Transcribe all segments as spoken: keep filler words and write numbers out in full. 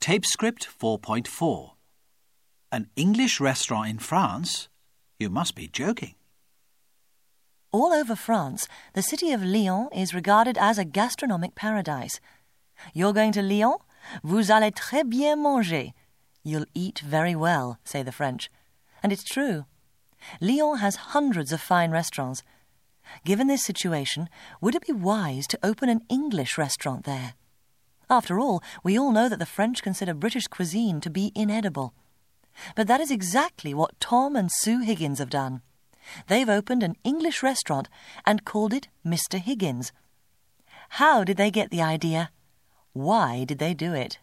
Tape Script four point four. An English restaurant in France? You must be joking. All over France, the city of Lyon is regarded as a gastronomic paradise. You're going to Lyon? Vous allez très bien manger. You'll eat very well, say the French. And it's true. Lyon has hundreds of fine restaurants. Given this situation, would it be wise to open an English restaurant there? After all, we all know that the French consider British cuisine to be inedible. But that is exactly what Tom and Sue Higgins have done. They've opened an English restaurant and called it Mister Higgins. How did they get the idea? Why did they do it?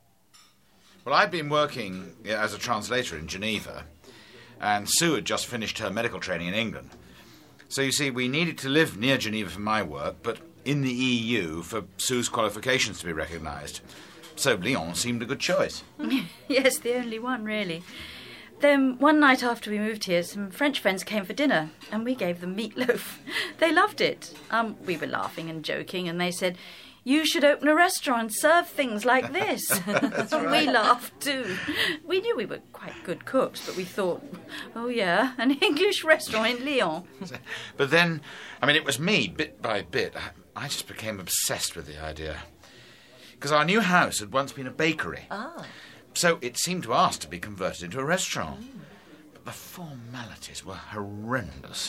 Well, I'd been working as a translator in Geneva, and Sue had just finished her medical training in England. So, you see, we needed to live near Geneva for my work, but in the E U for Sue's qualifications to be recognised. So Lyon seemed a good choice. Yes, the only one, really. Then one night after we moved here, some French friends came for dinner, and we gave them meatloaf. They loved it. Um, we were laughing and joking, and they said, "You should open a restaurant and serve things like this." That's right. We laughed too. We knew we were quite good cooks, but we thought, oh yeah, an English restaurant in Lyon. But then, I mean, it was me, bit by bit. I, I just became obsessed with the idea. Because our new house had once been a bakery. Ah. So it seemed to us to be converted into a restaurant. Mm. But the formalities were horrendous.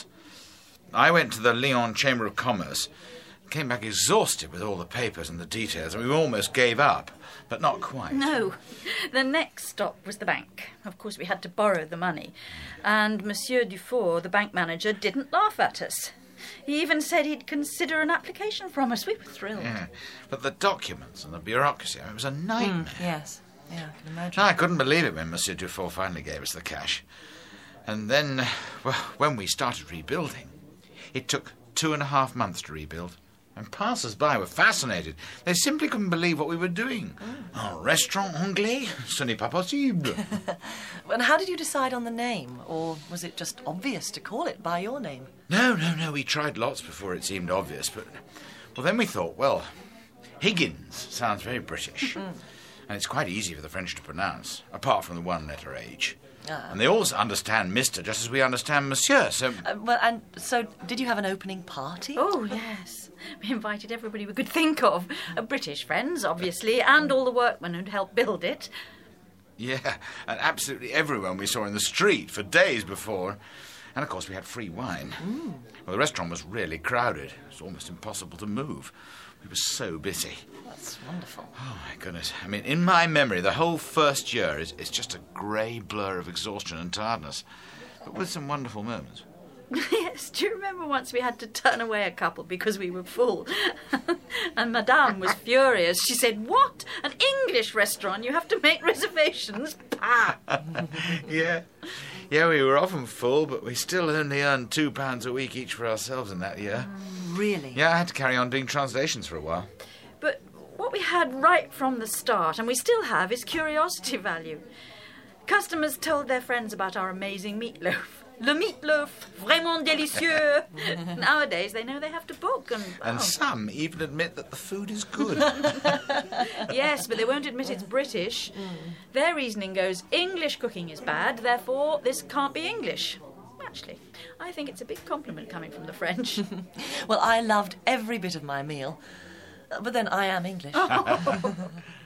I went to the Lyon Chamber of Commerce, came back exhausted with all the papers and the details, and we almost gave up, but not quite. No. The next stop was the bank. Of course, we had to borrow the money. And Monsieur Dufour, the bank manager, didn't laugh at us. He even said he'd consider an application from us. We were thrilled. Yeah, but the documents and the bureaucracy, I mean, it was a nightmare. Mm, yes. Yeah, I can imagine. I couldn't believe it when Monsieur Dufour finally gave us the cash. And then, well, when we started rebuilding, it took two and a half months to rebuild. And passers-by were fascinated. They simply couldn't believe what we were doing. Mm. Un restaurant anglais? Ce n'est pas possible. And how did you decide on the name? Or was it just obvious to call it by your name? No, no, no. We tried lots before it seemed obvious. But, well, then we thought, well, Higgins sounds very British. Mm. And it's quite easy for the French to pronounce, apart from the one-letter H. Ah. And they all understand Mister just as we understand Monsieur, so... Uh, well, and so did you have an opening party? Oh, yes. We invited everybody we could think of. Uh, British friends, obviously, and all the workmen who'd helped build it. Yeah, and absolutely everyone we saw in the street for days before. And, of course, we had free wine. Mm. Well, the restaurant was really crowded. It was almost impossible to move. We were so busy. That's wonderful. Oh, my goodness. I mean, in my memory, the whole first year is, is just a grey blur of exhaustion and tiredness, but with some wonderful moments. Yes, do you remember once we had to turn away a couple because we were full? And Madame was furious. She said, "What? An English restaurant? You have to make reservations?" Pah! Yeah. Yeah, we were often full, but we still only earned two pounds a week each for ourselves in that year. Mm, really? Yeah, I had to carry on doing translations for a while. But what we had right from the start, and we still have, is curiosity value. Customers told their friends about our amazing meatloaf. Le meatloaf, vraiment délicieux. Nowadays, they know they have to book. And, oh. and some even admit that the food is good. Yes, but they won't admit it's British. Mm. Their reasoning goes, English cooking is bad, therefore this can't be English. Actually, I think it's a big compliment coming from the French. Well, I loved every bit of my meal. But then I am English. Oh.